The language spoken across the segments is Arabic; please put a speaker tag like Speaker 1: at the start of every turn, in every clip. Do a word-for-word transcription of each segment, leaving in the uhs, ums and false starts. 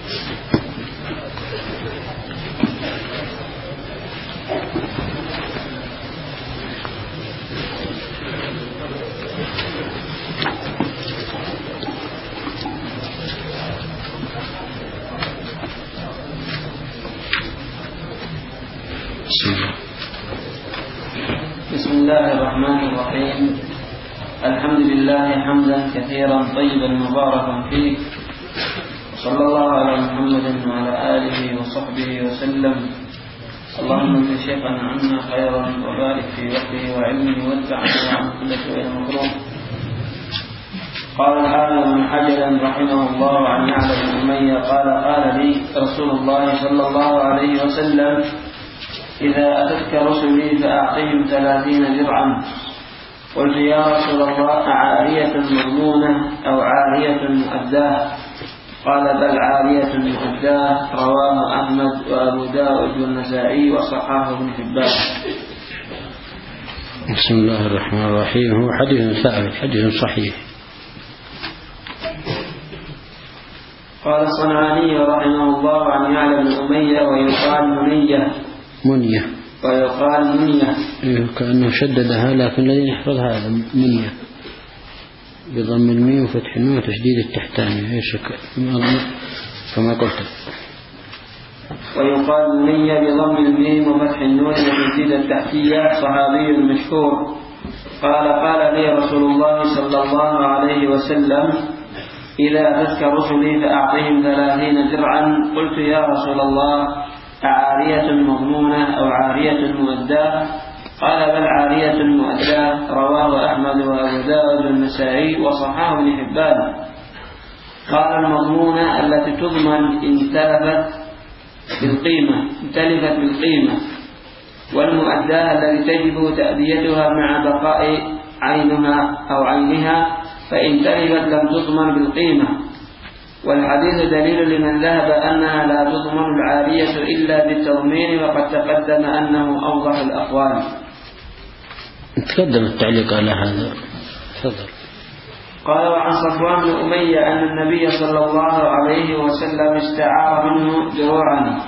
Speaker 1: بسم الله الرحمن الرحيم. الحمد لله حمدا كثيرا طيبا مباركا فيه، وصلى الله على محمد وعلى آله وصحبه وسلم. اللهم انت شيخنا عنا خيرا وبارك في وقته وعلمه وادفعنا عن كل سوء مكروه. قال الحافظ بن حجر رحمه الله عن يعلى بن أمية قال قال لي رسول الله صلى الله عليه وسلم: إذا أتتك رسلي فأعطهم ثلاثين درعا. قلت: يا رسول الله عارية مضمونة أو عارية مؤداة؟ قال: بل عارية مؤداة. رواه أحمد وأبو داود والنسائي وصححه ابن حبان.
Speaker 2: بسم الله الرحمن الرحيم. هو حديث ثابت، حديث صحيح.
Speaker 1: قال الصنعاني رحمه الله عن يعلى بن أمية ويقال منية
Speaker 2: منية
Speaker 1: ويقال منية
Speaker 2: كأنه شددها، لكن الذي يحفظ هذا منية بضم الميم وفتح النون وتشديد التحتاني ايش كما قلت.
Speaker 1: ويقال منية بضم الميم وفتح النون وتشديد التحتية. صحابي مشهور قال: قال لي رسول الله صلى الله عليه وسلم: إذا أتتك رسلي فأعطهم ثلاثين درعا. قلت: يا رسول الله عارية مضمونة أو عارية مؤداة؟ قال: بل عارية مؤداة. رواه أحمد وأبو داود والنسائي وصححه ابن حبان. قال: المضمونة التي تضمن إن تلفت بالقيمة إن تلفت بالقيمة، والمؤداة التي تجب تأديتها مع بقاء عينها أو عينها، فإن تلفت لم تضمن بالقيمة. والحديث دليل لمن ذهب أنها لا تضمن العارية إلا بالتضمين، وقد تقدم أنه أوضح الأقوال.
Speaker 2: تقدم التعليق على هذا. تفضل.
Speaker 1: قال: وعن صفوان بن أمية أن النبي صلى الله عليه وسلم استعار منه دروعا.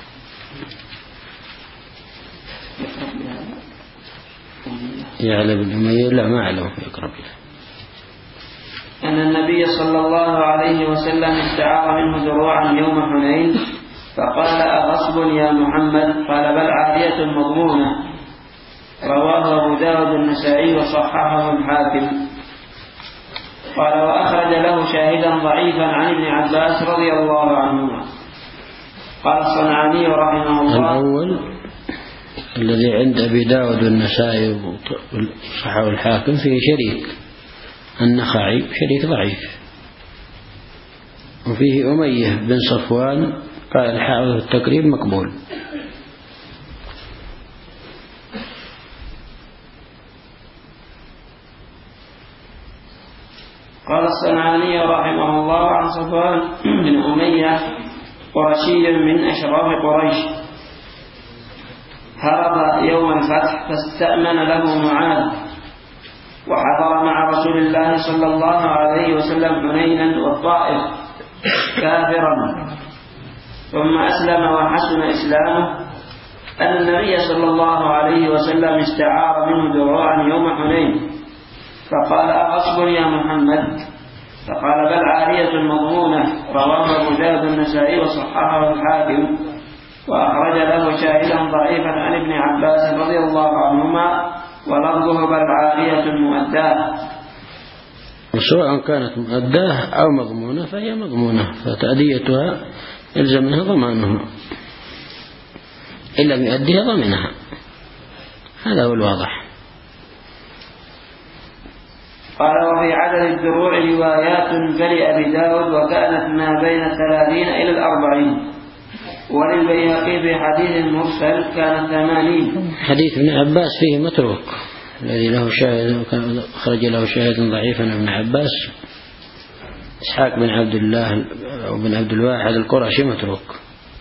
Speaker 2: يعلى بن أمية لا ما أعلم يقرب له.
Speaker 1: أن النبي صلى الله عليه وسلم استعار منه دروعا يوم حنين، فقال: أغصب يا محمد؟ قال: بل عارية مضمونة. رواه أبو داود النسائي وصححه الحاكم. قال: وأخرج له شاهدا ضعيفا عن ابن عباس رضي الله عنهما. قال الصنعاني رحمه الله:
Speaker 2: الأول الذي عند أبي داود والنسائي وصححه الحاكم فيه شريك النخعي، شريك ضعيف، وفيه أمية بن صفوان قال الحافظ في التقريب مقبول.
Speaker 1: قال الصنعاني رحمه الله: عن صفوان بن أمية قرشي من أشراف قريش، هرب يوم الفتح فاستأمن له معاذ، وحضر مع رسول الله صلى الله عليه وسلم حنينا والطائف كافرا، ثم أسلم وحسن إسلامه. أن النبي صلى الله عليه وسلم استعار منه دروعا يوم حنين، فقال: أغصب يا محمد؟ فقال: بل عارية مضمونة. رواه أبو داود النسائي وصححه الحاكم، وأخرج له شاهدا ضعيفا عن ابن عباس رضي الله عنهما، ولفظه: بل عارية مؤداة.
Speaker 2: وسواء كانت مؤداة أو مضمونة فهي مضمونة، فتأديتها يلزم منها ضمانها، إن لم يؤديها ضمنها. هذا هو الواضح.
Speaker 1: قال: وفي عدد الدروع روايات فلأبي داود، وكانت ما بين الثلاثين إلى الأربعين. وللبيهقي في حديث مرسل كانت ثمانين.
Speaker 2: حديث ابن عباس فيه متروك، الذي له شاهد خرج له شاهد ضعيفا ابن عباس، إسحاق بن عبد الله أو بن عبد الواحد القرشي متروك.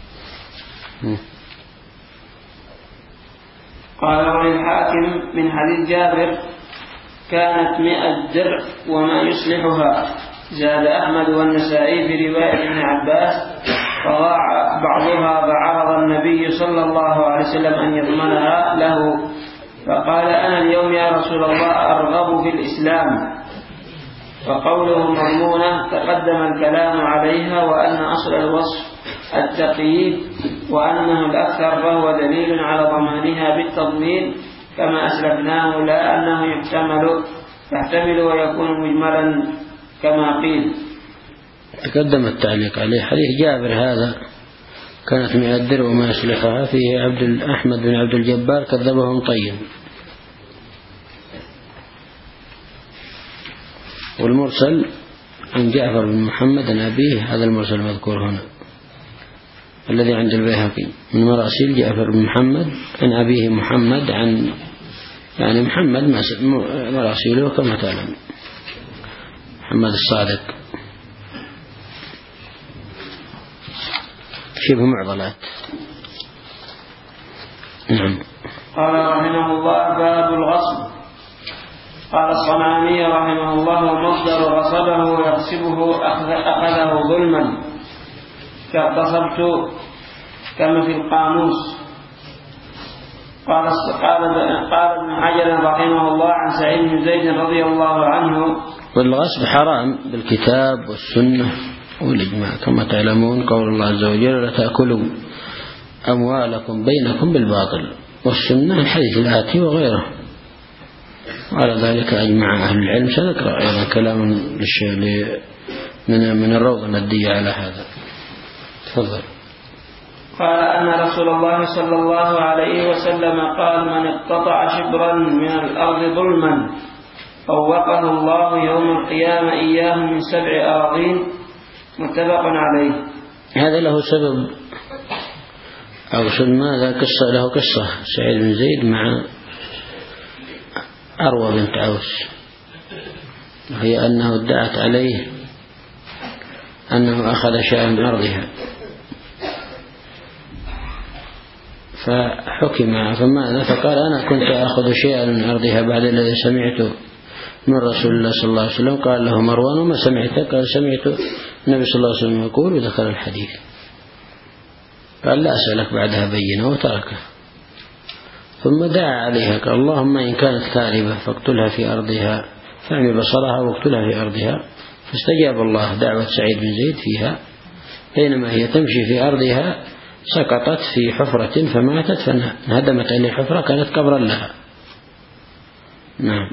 Speaker 1: قال: وللحاكم من حديث جابر كانت مئة درع وما يصلحها. زاد أحمد والنسائي في رواية ابن عباس فضاع بعضها فعرض النبي صلى الله عليه وسلم أن يضمنها له، فقال أنا اليوم يا رسول الله أرغب في الإسلام. وقوله مضمونة تقدم الكلام عليها، وأن أصل الوصف التقييد، وأنه الأكثر فهو دليل على ضمانها بالتضمين كما أسلفناه، لا أنه يحتمل يحتمل ويكون مجملا كما قيل.
Speaker 2: تقدم التعليق عليه. حديث جابر هذا كانت مئة درهم وما يصلحها، فيه عبد أحمد بن عبد الجبار كذبه مطين. والمرسل عن جعفر بن محمد عن أبيه، هذا المرسل المذكور هنا الذي عند البيهقي من مراسيل جعفر بن محمد عن أبيه محمد، عن يعني محمد مراسيله كما تعلم محمد الصادق شبه معضلات. نعم.
Speaker 1: قال رحمه الله باب الغصب. قال الصنعاني رحمه الله مصدر غصبه يغصبه أخذه ظلما كاغتصبت كما في القاموس. قال قال ابن حجر رحمه الله عن سعيد بن زيد رضي الله عنه
Speaker 2: والغصب حرام بالكتاب والسنة والإجماع كما تعلمون، قول الله عز وجل لا تأكلوا أموالكم بينكم بالباطل، والسنة الحديث الآتي وغيره. وعلى ذلك أجمع أهل العلم. سنقرأ أيضا كلام من من الروض الندية على هذا. تفضل.
Speaker 1: قال أن رسول الله صلى الله عليه وسلم قال من اقتطع شبرا من الأرض ظلما طوقه الله يوم القيامة إياه من سبع أراضين، متفق عليه.
Speaker 2: هذا له سبب أو ماذا قصة له قصة سعيد بن زيد مع أروى بنت عوس، وهي أنه ادعت عليه أنه أخذ شيئا من أرضها فحكم، فماذا فقال أنا كنت أخذ شيئا من أرضها بعد الذي سمعته من رسول الله صلى الله عليه وسلم. قال له مروان وما سمعت؟ قال سمعت النبي صلى الله عليه وسلم يقول، وذكر الحديث. قال لا أسألك بعدها بينه وتركه. ثم دعا عليها قال اللهم إن كانت كاذبة فاقتلها في أرضها، فاعمي بصرها واقتلها في أرضها. فاستجاب الله دعوة سعيد بن زيد فيها، بينما هي تمشي في أرضها سقطت في حفرة فماتت، فانهدمت عليه الحفرة كانت قبرا لها. نعم.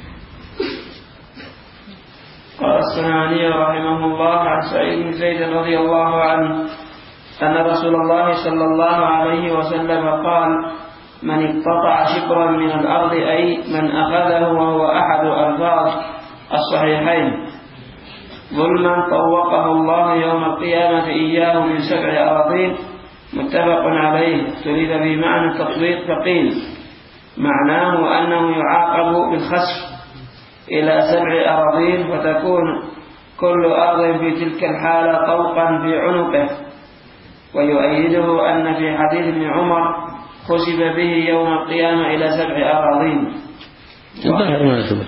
Speaker 1: قال الصنعاني رحمه الله عن سعيد بن زيد رضي الله عنه أن رسول الله صلى الله عليه وسلم قال من اقتطع شبرا من الأرض أي من أخذه، وهو أحد ألفاظ الصحيحين، ظلما طوقه الله يوم القيامة إياه من سبع أراضين، متفق عليه. تريد بمعنى التطبيق فقيل معناه أنه يعاقب بالخسف إلى سبع أراضين، فتكون كل أرض في تلك الحالة طوقا في عنقه. ويؤيده أن في حديث ابن عمر خسف به يوم القيامة إلى سبع أراضين.
Speaker 2: الظاهر ما ثبت.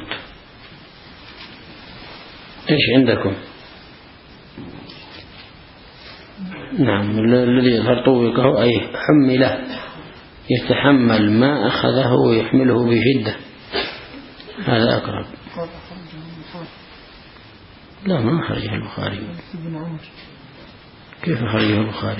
Speaker 2: إيش عندكم؟ نعم. الذي يظهر طوقه أي حمله، يتحمل ما أخذه ويحمله بشدة، هذا أقرب. لا ما خرجه البخاري. كيف خرجه البخاري؟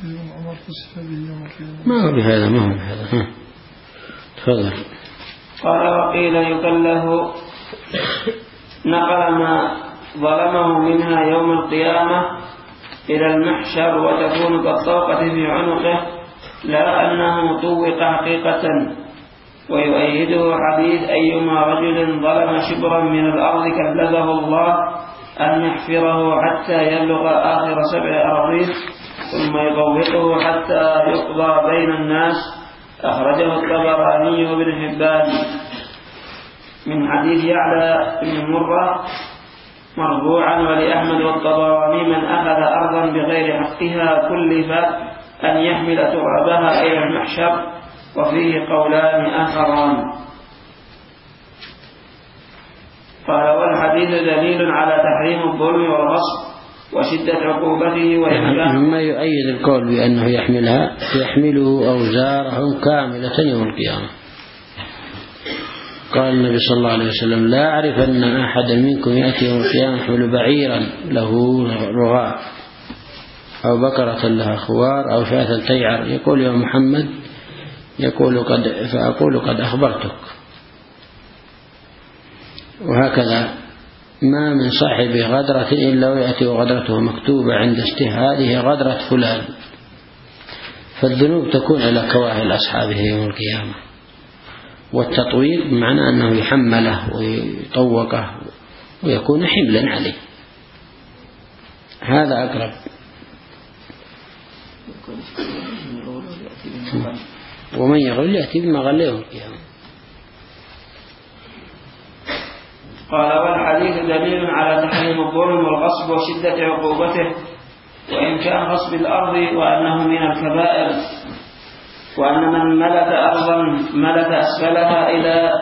Speaker 2: ما هو بهذا ما هو بهذا. ها تفضل.
Speaker 1: قال وقيل يكله نقل ما ظلمه منها يوم القيامة إلى المحشر وتكون كالطوقة في عنقه، لا أنه طوق حقيقة. ويؤيده حديث أيما رجل ظلم شبرا من الأرض كلفه الله أن يحفره حتى يبلغ آخر سبع أراضين ثم يطوقه حتى يقضى بين الناس. أخرجه الطبراني وابن حبان من حديث يعلى بن مرة مرفوعا، ولأحمد والطبراني من أخذ أرضا بغير حقها كلف أن يحمل ترابها إلى المحشر، وفيه قولان آخران. قال والحديث دليل على تحريم الظلم والغصب، وشدة عقوبته وإمكانه.
Speaker 2: مما يؤيد القول بأنه يحملها يحمله أوزارهم كاملة يوم القيامة. قال النبي صلى الله عليه وسلم: لا أعرف أن أحدا منكم يأتي يوم القيامة يحمل بعيرا له رغاء أو بقرة لها خوار أو شاة تيعر يقول: يا محمد، يقول قد فأقول قد أخبرتك. وهكذا ما من صاحب غدرة إلا ويأتي وغدرته مكتوبة عند اجتهاده غدرة فلان. فالذنوب تكون على كواهل أصحابه يوم القيامة. والتطويق بمعنى أنه يحمله ويطوقه ويكون حملا عليه. هذا أقرب. ومن يغل يأتي بما غل يوم القيامة.
Speaker 1: قال: والحديث دليل على تحريم الظلم والغصب وشدة عقوبته وإمكان غصب الأرض وأنه من الكبائر، وأن من ملك أرضا ملك أسفلها إلى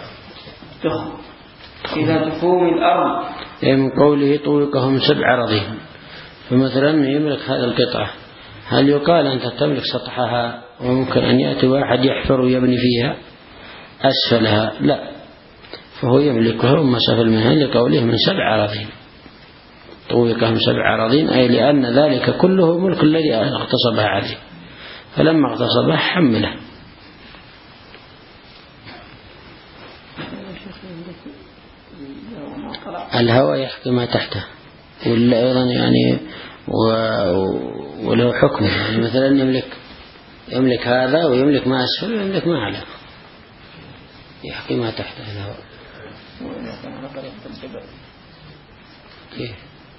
Speaker 1: إلى تخوم الأرض.
Speaker 2: من قوله طوقهم سبع رضين. فمثلا يملك هذا القطعة، هل يقال أنت تملك سطحها وممكن أن يأتي واحد يحفر ويبني فيها أسفلها؟ لا، فهو يملكها ومسافة منها لقوله من سبع أراضين. طوقهم سبع أراضين أي لأن ذلك كله ملك الذي اغتصبها عليه، فلما اغتصبها حمله. الهوى يحكي ما تحته، ولا أيضا يعني وله حكم. يعني مثلا يملك يملك هذا ويملك ما أسفل ويملك ما أعلى، يحكي ما تحته الهوى. كيف؟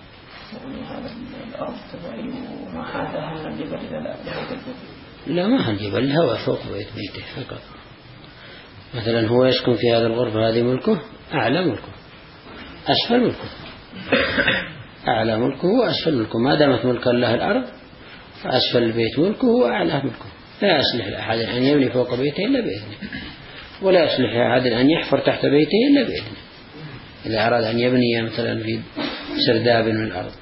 Speaker 2: لا، ما هو الجبل، الهوى فوق بيت بيته فقط. مثلا هو يسكن في هذه الغرفة، هذه ملكه، أعلى ملكه، أسفل ملكه. أعلى ملكه وأسفل ملكه. ما دامت ملك الله الأرض فأسفل البيت ملكه وأعلى ملكه. لا يصلح لأحد أن يبني فوق بيته إلا بإذنه، ولا يصلح لأحد أن يحفر تحت بيته إلا بإذنه إذا أراد أن يبني مثلا في سرداب من الأرض.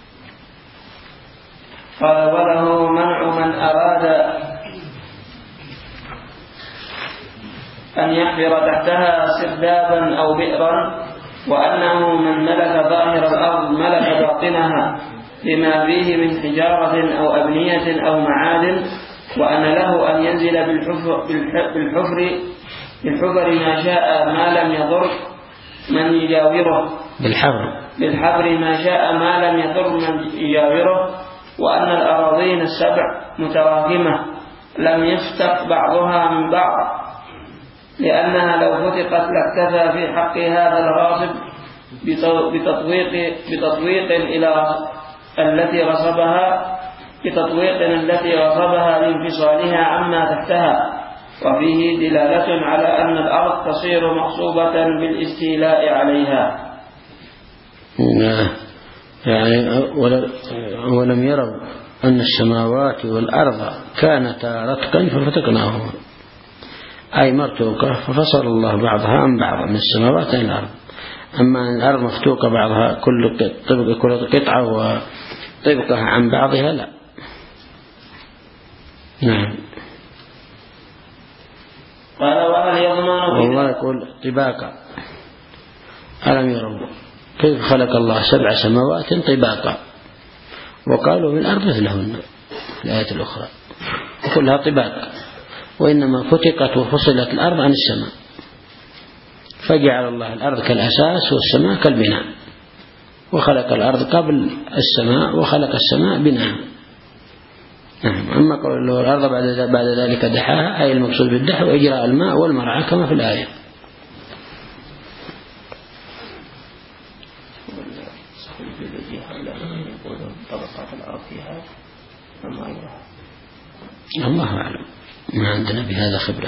Speaker 1: قال: وله منع من أراد أن يحفر تحتها سردابا أو بئرا، وأنه من ملك ظاهر الأرض ملك باطنها بما فيه من حجارة أو أبنية أو معادن، وأن له أن ينزل بالحفر, بالحفر, بالحفر ما شاء ما لم يضر من يجاوره
Speaker 2: بالحفر
Speaker 1: بالحفر ما شاء ما لم يضر من يجاوره، وأن الأراضين السبع متراكمة لم يفتق بعضها من بعض، لأنها لو فتقت لاكتفى في حق هذا الغاصب بتطويق, بتطويق إلى التي غصبها بتطويق التي غصبها لانفصالها عما تحتها. وفيه دلالة على أن الأرض تصير مغصوبة بالاستيلاء عليها.
Speaker 2: يعني ولم يروا أن السماوات والأرض كانتا رتقا ففتقناهما، أي مرتوقة ففصل الله بعضها عن بعض من السماوات إلى الأرض. أما أن الأرض مفتوقة بعضها كل قطعة وطبقها عن بعضها لا. نعم.
Speaker 1: قال: وهل يضمن
Speaker 2: والله يقول طباقا. ألم يروا كيف خلق الله سبع سماوات طباقا وقالوا من الأرض مثلهن في الآية الأخرى كلها طباقا، وإنما فتقت وفصلت الأرض عن السماء، فجعل الله الأرض كالأساس والسماء كالبناء، وخلق الأرض قبل السماء وخلق السماء بناء. أما قول الأرض بعد بعد ذلك دحاها، أي المقصود بالدح وإجراء الماء والمرعى كما في الآية. الله أعلم، ما عندنا بهذا خبرة.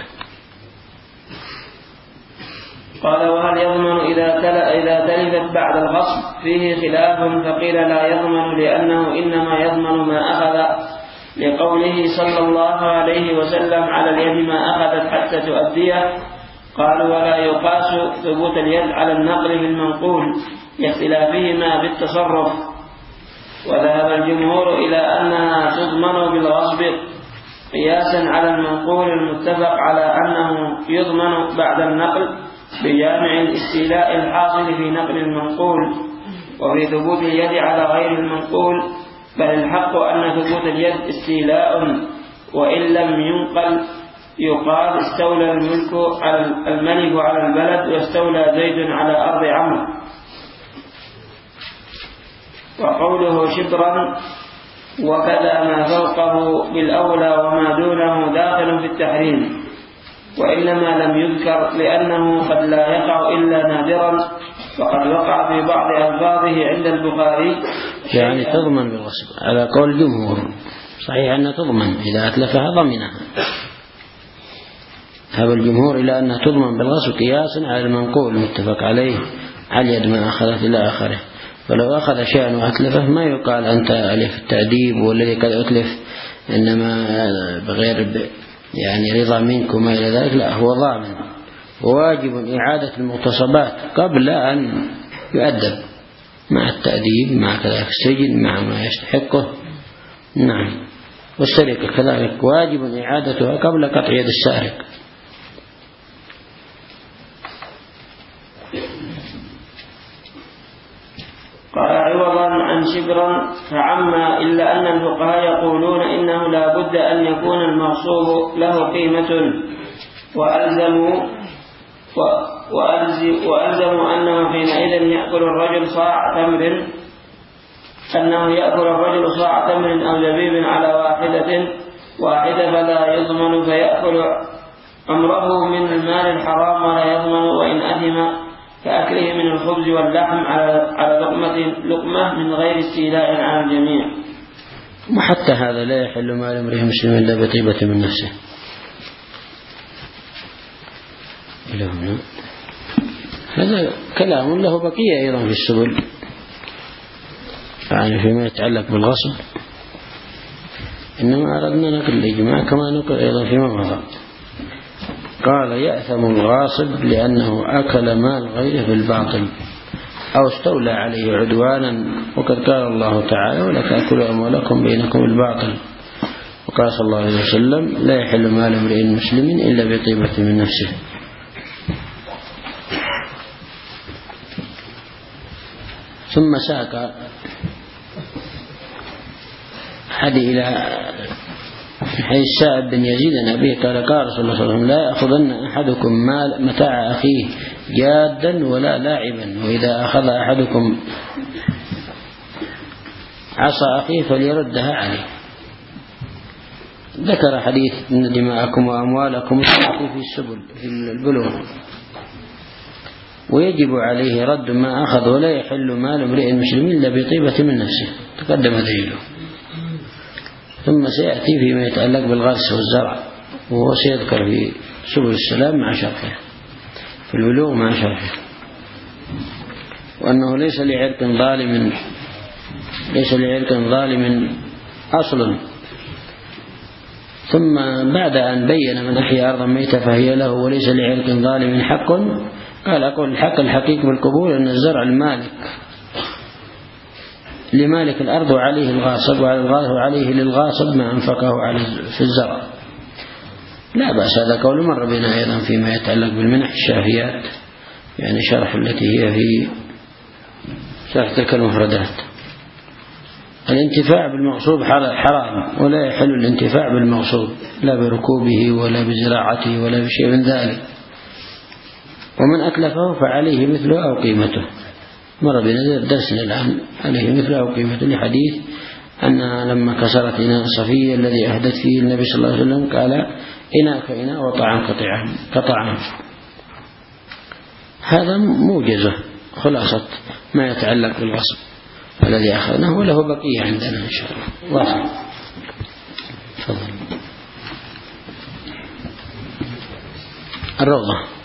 Speaker 1: قال: وهل يضمن إذا إذا تلفت بعد الغصب؟ فيه خلاف، فقيل لا يضمن لأنه إنما يضمن ما أخذ، لقوله صلى الله عليه وسلم: على اليد ما أخذت حتى تؤديه. قالوا: ولا يقاس ثبوت اليد على النقل بالمنقول لاختلافهما بالتصرف. وذهب الجمهور إلى أنها تضمن بالغصب قياسا على المنقول المتفق على أنه يضمن بعد النقل بجامع الاستيلاء الحاصل في نقل المنقول وفي ثبوت اليد على غير المنقول، بل الحق أن ثبوت اليد استيلاء وإن لم ينقل يقال استولى الملك على الملك على البلد واستولى زيد على أرض عمرو. وقوله شبرا وكذا ما فوقه بالأولى وما دونه داخل في التحريم، وإنما لم يذكر لأنه قد لا يقع إلا نادرا، وقد وقع في بعض ألفاظه عند البخاري
Speaker 2: يعني تضمن بالغصب على قول الجمهور. صحيح أنها تضمن إذا أتلفها ضمنها، هذا الجمهور إلى أنها تضمن بالغصب قياسا على المنقول المتفق عليه على يد ما أخذت إلى آخره. فلو أخذ شيئا وأتلفه ما يقال أنت ألف التأديب والذي قد أتلف إنما بغير يعني رضا منك وما إلى ذلك، لا، هو ضامن وواجب إعادة المغتصبات قبل أن يؤدب مع التأديب مع كذلك السجن مع ما يستحقه. نعم. والسرقة كذلك واجب إعادتها قبل قطع يد السارق.
Speaker 1: قال عوضا عن شبرا فعما، إلا أن الفقهاء يقولون إنه لا بد أن يكون المغصوب له قيمة، وألزموا وألزموا أنه حينئذ يأكل الرجل صاع تمر أنه يأكل الرجل صاع تمر أو زبيب على واحدة واحدة فلا يضمن فيأكل عمره من المال الحرام ولا يضمن وإن أثم كأكله من الخبز واللحم على على لقمة لقمة من غير استيلاء على الجميع.
Speaker 2: وحتى هذا لا يحل مال امرئ مسلم إلا بطيبة من نفسه. إلى هنا هذا كلام له بقية أيضا في السبل، يعني فيما يتعلق بالغصب، إنما أردنا نقل الإجماع كما نقل أيضا فيما مضى. قال يأثم الغاصب لأنه أكل مال غيره بالباطل أو استولى عليه عدوانا، وقد قال الله تعالى ولا تأكلوا أموالكم بينكم بالباطل، وقال صلى الله عليه وسلم لا يحل مال امرئ مسلم إلا بطيبة من نفسه. ثم ساق حدي إلى حيث سائب بن يزيد النبي قال قال رسول الله صلى الله عليه وسلم لا يأخذن أحدكم مال متاع أخيه جادا ولا لاعبا، وإذا أخذ أحدكم عصا أخيه فليردها عليه. ذكر حديث إن دماءكم وأموالكم تأتي في السبل في البلوغ، ويجب عليه رد ما أخذ، ولا يحل مال امرئ مسلم إلا بطيبة من نفسه، تقدم دليله. ثم سيأتي فيما يتعلق بالغرس والزرع، وهو سيذكر في سبل السلام مع شرحه في البلوغ مع شرحه، وأنه ليس لعرق ظالم ليس لعرق ظالم أصل. ثم بعد أن بين من أحيا أرضا ميتة فهي له وليس لعرق ظالم حق، قال أقول الحق الحقيقي بالقبول أن الزرع المالك لمالك الأرض وعليه الغاصب، وعلى الغاصب عليه للغاصب ما أنفقه في الزرع. لا بأس، هذا قول مر بنا أيضا فيما يتعلق بالمنح الشافيات، يعني شرح التي هي في شرح تلك المفردات. الانتفاع بالمغصوب حرام، ولا يحل الانتفاع بالمغصوب لا بركوبه ولا بزراعته ولا بشيء من ذلك، ومن أتلفه فعليه مثله أو قيمته. مر بنا درسنا الآن عليه مثله أو قيمته، لحديث أن لما كسرت إناء صفية الذي أهدت فيه النبي صلى الله عليه وسلم قال إناء كإناء وطعام كطعام. هذا موجزة خلاصة ما يتعلق بالغصب الذي أخذناه، وله بقية عندنا إن شاء الله. واضح. تفضل. الروضة.